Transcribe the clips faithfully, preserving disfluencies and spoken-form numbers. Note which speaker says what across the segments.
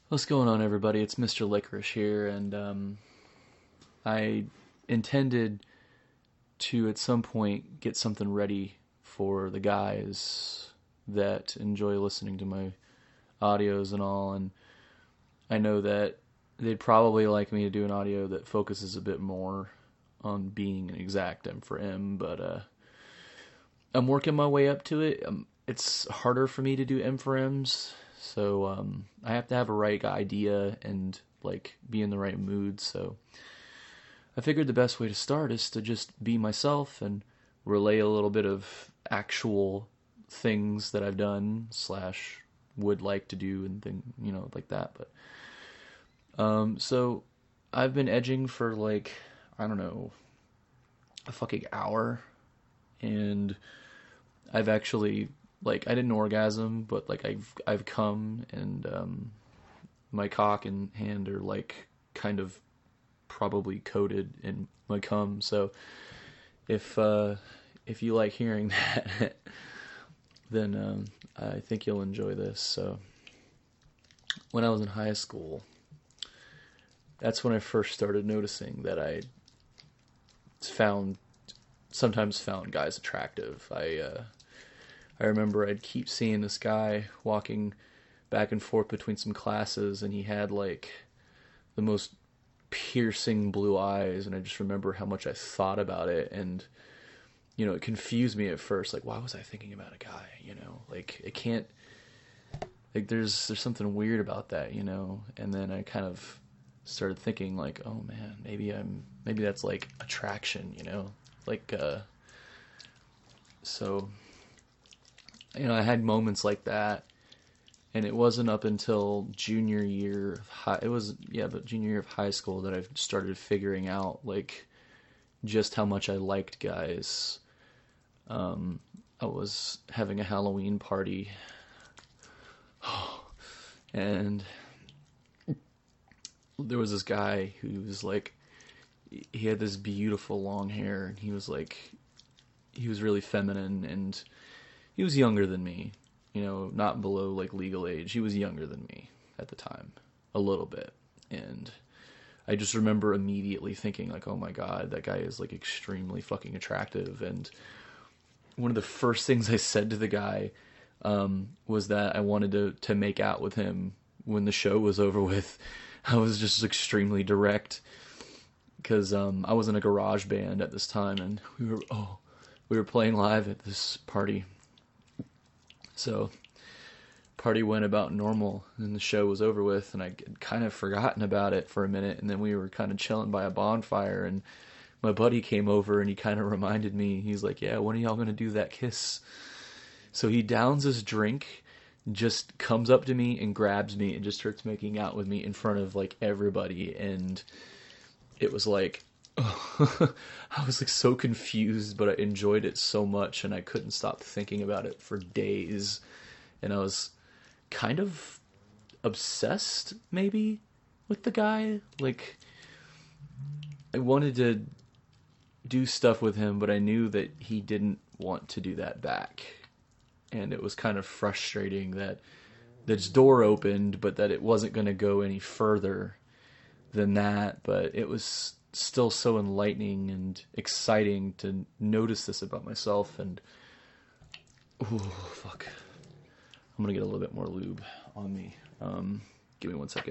Speaker 1: What's going on, everybody? It's Mister Licorice here, and um, I intended to at some point get something ready for the guys that enjoy listening to my audios and all, and I know that they'd probably like me to do an audio that focuses a bit more on being an exact M for M, but uh, I'm working my way up to it. Um, it's harder for me to do M for M's, so um, I have to have a right idea and like be in the right mood. So I figured the best way to start is to just be myself and relay a little bit of actual things that I've done slash would like to do and thing, you know, like that. But um, so I've been edging for like I don't know a fucking hour, and I've actually like I didn't orgasm, but like I've I've come, and um, my cock and hand are like kind of probably coated in my cum. So if uh, if you like hearing that, then um, I think you'll enjoy this. So when I was in high school, that's when I first started noticing that I found sometimes found guys attractive. I uh, I remember I'd keep seeing this guy walking back and forth between some classes, and he had like the most piercing blue eyes, and I just remember how much I thought about it, and you know, it confused me at first. Like, why was I thinking about a guy? You know, like it can't. Like, there's there's something weird about that, you know. And then I kind of started thinking, like, oh man, maybe I'm maybe that's like attraction, you know, like uh. So, you know, I had moments like that, and it wasn't up until junior year of high. It was yeah, but junior year of high school that I started figuring out like just how much I liked guys. Um, I was having a Halloween party, and there was this guy who was like, he had this beautiful long hair, and he was like, he was really feminine, and he was younger than me, you know, not below like legal age. He was younger than me at the time, a little bit, and I just remember immediately thinking like, oh my god, that guy is like extremely fucking attractive. And one of the first things I said to the guy um, was that I wanted to to make out with him when the show was over with. I was just extremely direct because um, I was in a garage band at this time, and we were oh we were playing live at this party. So party went about normal, and the show was over with, and I had kind of forgotten about it for a minute, and then we were kind of chilling by a bonfire, and my buddy came over, and he kind of reminded me, he's like, yeah, when are y'all gonna do that kiss? So he downs his drink, just comes up to me and grabs me and just starts making out with me in front of like everybody, and it was like oh, I was like so confused, but I enjoyed it so much, and I couldn't stop thinking about it for days, and I was kind of obsessed maybe with the guy. Like, I wanted to do stuff with him, but I knew that he didn't want to do that back, and it was kind of frustrating that this door opened, but that it wasn't going to go any further than that. But it was still so enlightening and exciting to notice this about myself. And ooh, fuck, I'm gonna get a little bit more lube on me. Um, give me one second.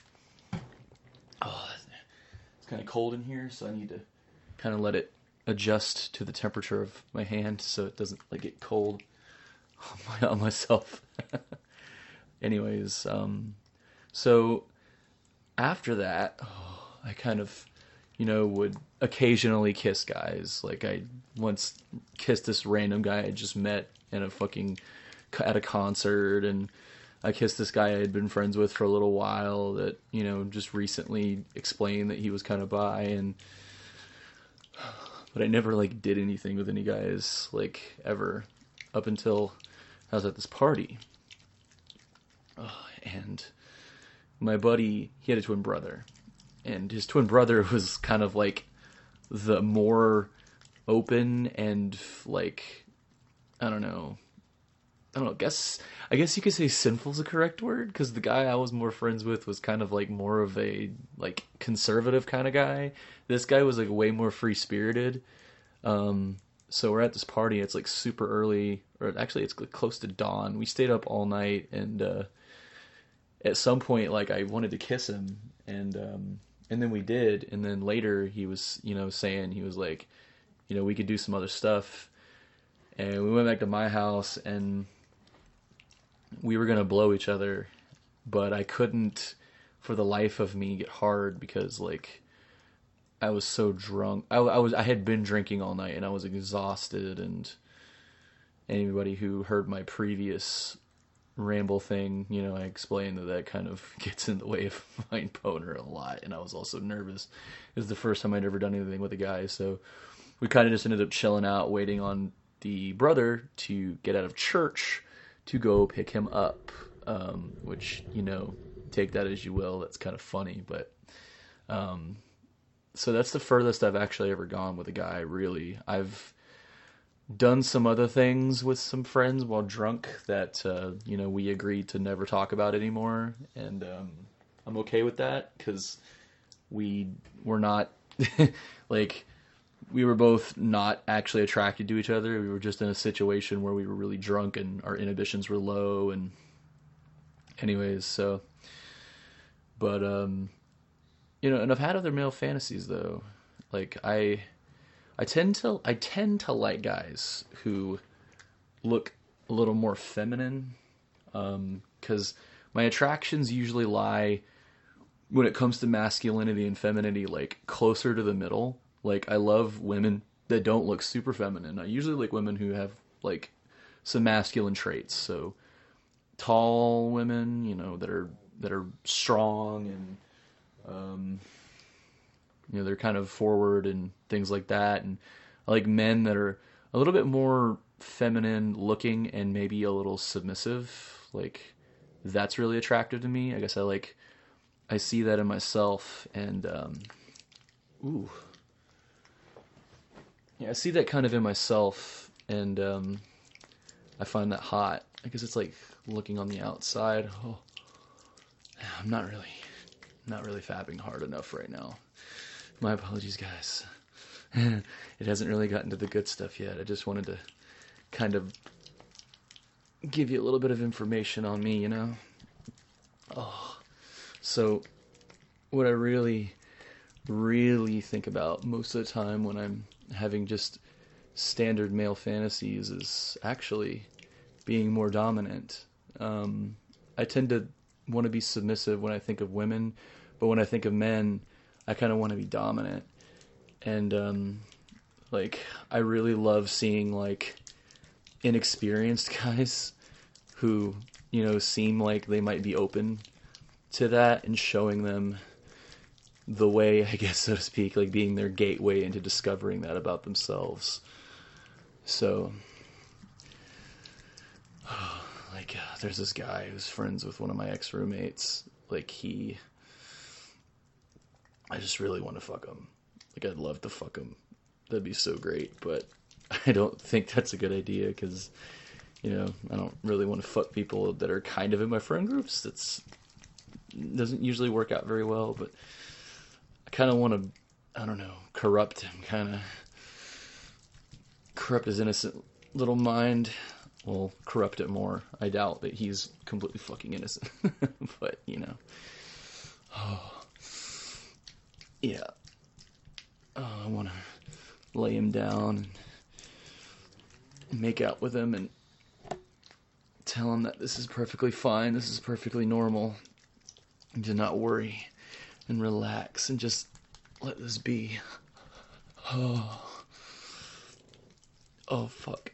Speaker 1: Oh, it's kind of cold in here, so I need to kind of let it adjust to the temperature of my hand so it doesn't like get cold on, my, on myself. Anyways, um, so after that, oh, I kind of, you know, would occasionally kiss guys. Like, I once kissed this random guy I just met in a fucking at a concert, and I kissed this guy I had been friends with for a little while that, you know, just recently explained that he was kind of bi, and but I never like did anything with any guys like ever up until I was at this party. Oh, and my buddy, he had a twin brother, and his twin brother was kind of like the more open and like, I don't know, I don't know. Guess I guess you could say sinful is a correct word because the guy I was more friends with was kind of like more of a like conservative kind of guy. This guy was like way more free spirited. Um, so we're at this party. It's like super early, or actually it's like close to dawn. We stayed up all night, and uh, at some point, like I wanted to kiss him, and um, and then we did. And then later, he was, you know, saying he was like, you know, we could do some other stuff. And we went back to my house, and we were gonna blow each other, but I couldn't, for the life of me, get hard because like I was so drunk. I, I was I had been drinking all night, and I was exhausted. And anybody who heard my previous ramble thing, you know, I explained that that kind of gets in the way of my boner a lot, and I was also nervous. It was the first time I'd ever done anything with a guy, so we kind of just ended up chilling out, waiting on the brother to get out of church to go pick him up, um, which, you know, take that as you will. That's kind of funny, but um, so that's the furthest I've actually ever gone with a guy, really. I've done some other things with some friends while drunk that, uh, you know, we agreed to never talk about anymore, and um, I'm okay with that, because we were not, like, we were both not actually attracted to each other. We were just in a situation where we were really drunk and our inhibitions were low, and anyways, so, but, um, you know, and I've had other male fantasies, though. Like, I, I tend to, I tend to like guys who look a little more feminine, um, because my attractions usually lie, when it comes to masculinity and femininity, like, closer to the middle. Like, I love women that don't look super feminine. I usually like women who have, like, some masculine traits. So, tall women, you know, that are that are strong, and, um, you know, they're kind of forward and things like that. And I like men that are a little bit more feminine looking and maybe a little submissive. Like, that's really attractive to me. I guess I like, I see that in myself, and, um, ooh. Yeah, I see that kind of in myself, and um, I find that hot. I guess it's like looking on the outside. Oh, I'm not really, not really fapping hard enough right now. My apologies, guys. It hasn't really gotten to the good stuff yet. I just wanted to kind of give you a little bit of information on me, you know? Oh, so what I really, really think about most of the time when I'm having just standard male fantasies is actually being more dominant. Um, I tend to want to be submissive when I think of women, but when I think of men, I kind of want to be dominant. And, um, like, I really love seeing, like, inexperienced guys who, you know, seem like they might be open to that, and showing them the way, I guess, so to speak, like being their gateway into discovering that about themselves. So, like, uh, there's this guy who's friends with one of my ex-roommates. Like, he, I just really want to fuck him. Like, I'd love to fuck him. That'd be so great, but I don't think that's a good idea, because, you know, I don't really want to fuck people that are kind of in my friend groups. That's, doesn't usually work out very well, but I kind of want to, I don't know, corrupt him, kind of corrupt his innocent little mind. Well, corrupt it more. I doubt that he's completely fucking innocent, but, you know. Oh. Yeah. Oh, I want to lay him down and make out with him and tell him that this is perfectly fine, this is perfectly normal, and to not worry and relax and just let this be. Oh. Oh, fuck.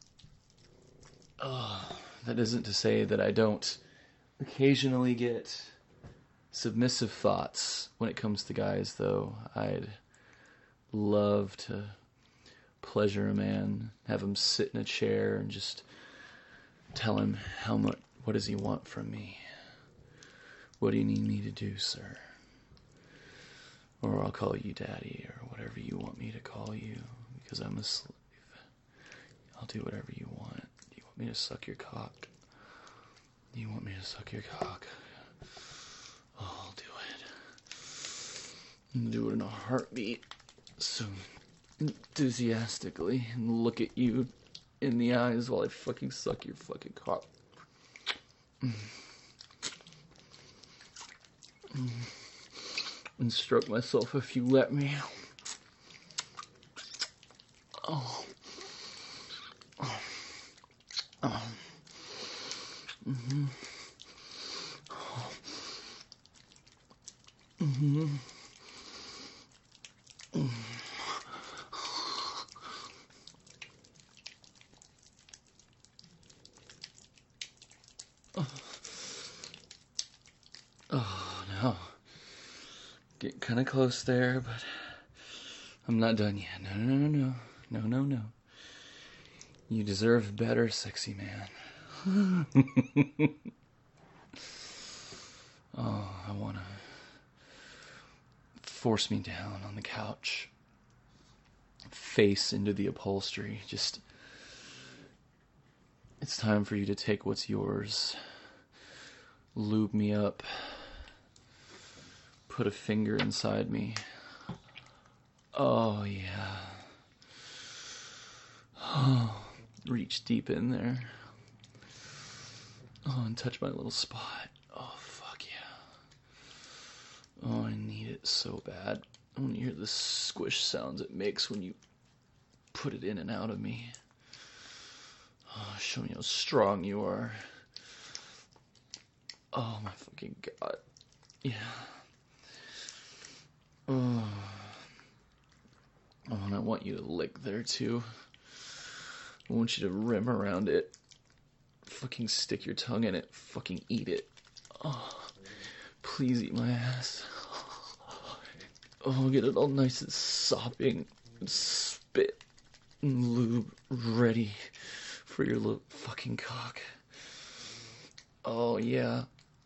Speaker 1: Oh, that isn't to say that I don't occasionally get submissive thoughts when it comes to guys, though. I'd love to pleasure a man, have him sit in a chair and just tell him how much, what does he want from me? What do you need me to do, sir? Or I'll call you daddy, or whatever you want me to call you, because I'm a slave. I'll do whatever you want. Do you want me to suck your cock? Do you want me to suck your cock? Oh, I'll do it. I'll do it in a heartbeat. So enthusiastically, and look at you in the eyes while I fucking suck your fucking cock. Mm. Mm. And stroke myself if you let me. Oh. Oh. Oh. Mm-hmm. Oh. Mm-hmm. Mm. Oh. Oh, no. Getting kind of close there, but I'm not done yet. No, no, no, no. No, no, no. You deserve better, sexy man. Oh, I want to force me down on the couch. Face into the upholstery. Just, it's time for you to take what's yours. Lube me up. Put a finger inside me. Oh, yeah. Oh, reach deep in there. Oh, and touch my little spot. Oh, fuck yeah. Oh, I need it so bad. I want to hear the squish sounds it makes when you put it in and out of me. Oh, show me how strong you are. Oh, my fucking God. Yeah. Oh. Oh, and I want you to lick there, too. I want you to rim around it. Fucking stick your tongue in it. Fucking eat it. Oh, please eat my ass. Oh, get it all nice and sopping. And spit and lube ready for your little fucking cock. Oh, yeah.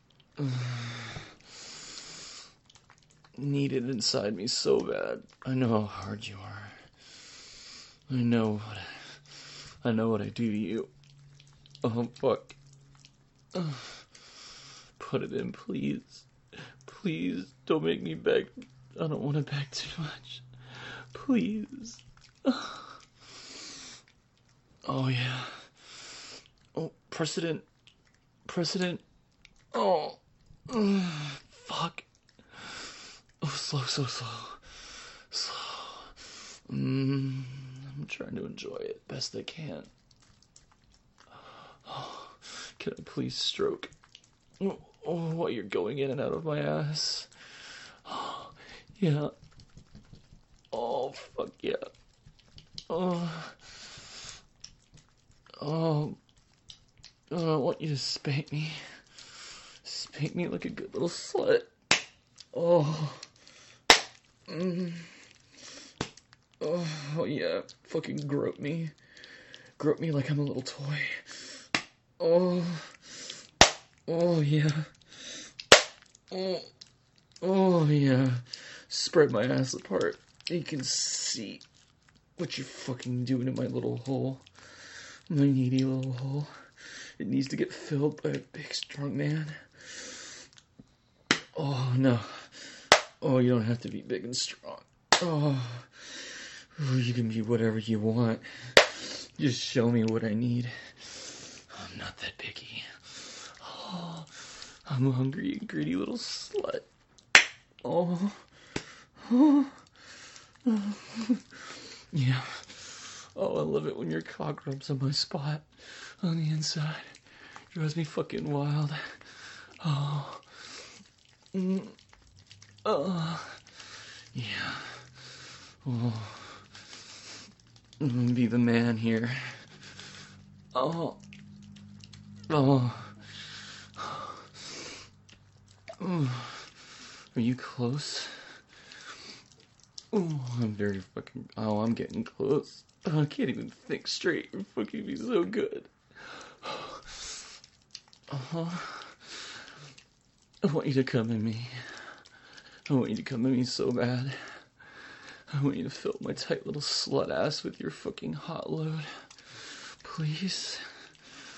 Speaker 1: Need it inside me so bad. I know how hard you are. I know what I, I know what I do to you. Oh, fuck. Uh, put it in, please. Please, don't make me beg. I don't want to beg too much. Please. Oh, yeah. Oh, precedent. Precedent. Oh. Uh, fuck. Oh, slow, slow, slow. Slow. Mm, I'm trying to enjoy it best I can. Oh, can I please stroke? Oh, oh, while you're going in and out of my ass. Oh, yeah. Oh, fuck yeah. Oh. Oh. Oh, I want you to spank me. Spank me like a good little slut. Oh. Mm. Oh, yeah. Fucking grope me. Grope me like I'm a little toy. Oh. Oh, yeah. Oh. Oh, yeah. Spread my ass apart. You can see what you're fucking doing in my little hole. My needy little hole. It needs to get filled by a big, strong man. Oh, no. Oh, you don't have to be big and strong. Oh. Oh, you can be whatever you want. Just show me what I need. I'm not that picky. Oh, I'm a hungry and greedy little slut. Oh. Oh. Oh. Yeah. Oh, I love it when your cock rubs on my spot on the inside. Drives me fucking wild. Oh. Mm. Oh. Yeah. Oh. I'm gonna be the man here. Oh. Oh. Oh. Are you close? Oh, I'm very fucking... Oh, I'm getting close. Oh, I can't even think straight. You're fucking me so good. Uh-huh. I want you to come at me. I want you to come at me so bad. I want you to fill my tight little slut ass with your fucking hot load. Please.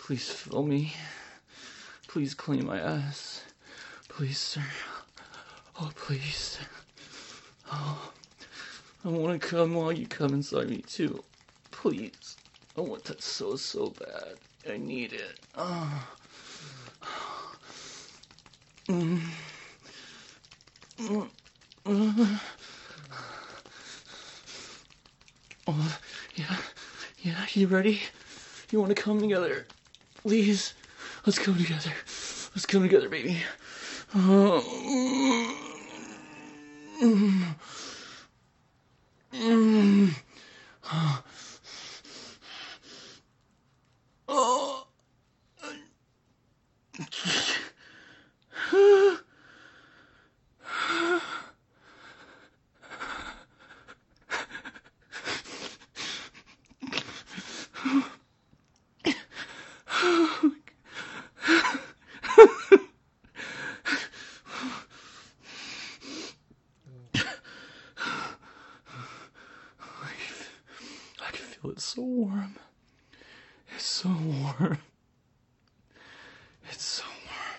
Speaker 1: Please fill me. Please clean my ass. Please, sir. Oh, please. Oh, I want to come while you come inside me, too. Please. I want that so, so bad. I need it. Oh. Mm. Mm. Mm. Oh, yeah. Yeah, you ready? You want to come together? Please. Let's come together. Let's come together, baby. Oh. Mm. Mm. Oh. Oh. I can feel it so warm. It's so warm. It's so warm.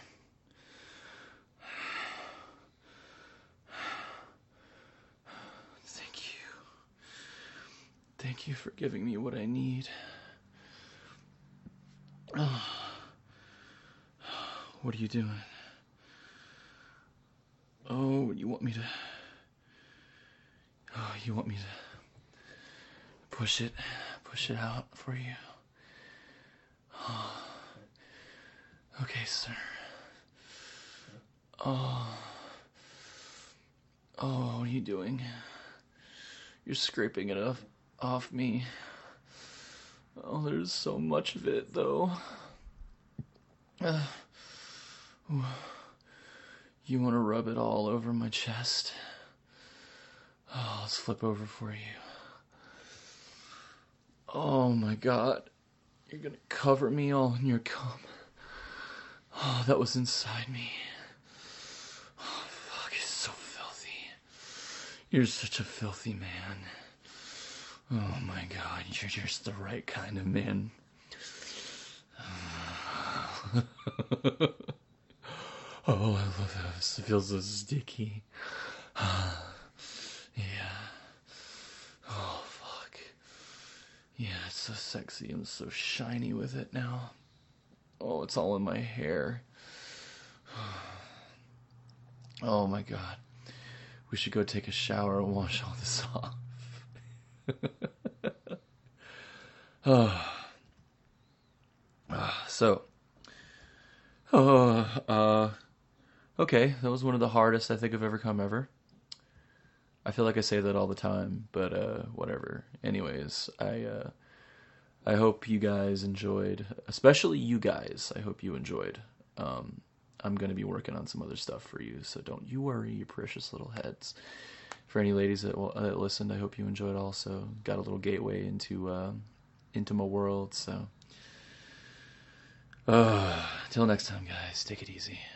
Speaker 1: Thank you. Thank you for giving me what I need. Oh. What are you doing? Oh, you want me to... Oh, you want me to push it, push it out for you? Oh. Okay, sir. Oh. Oh, what are you doing? You're scraping it off, off me. Oh, there's so much of it, though. Uh, you want to rub it all over my chest? Oh, let's flip over for you. Oh my god. You're gonna cover me all in your cum. Oh, that was inside me. Oh, fuck, it's so filthy. You're such a filthy man. Oh my god, you're just the right kind of man. Oh, I love this. It feels so sticky. Yeah. Oh, fuck. Yeah, it's so sexy. I'm so shiny with it now. Oh, it's all in my hair. Oh my god. We should go take a shower and wash all this off. Oh. Uh, so, uh, uh, okay, that was one of the hardest I think I've ever come ever. I feel like I say that all the time, but uh, whatever. Anyways, I uh, I hope you guys enjoyed, especially you guys. I hope you enjoyed. Um, I'm gonna be working on some other stuff for you, so don't you worry, you precious little heads. For any ladies that, that listened, I hope you enjoyed. Also, got a little gateway into uh, into my world. So, uh, till next time, guys. Take it easy.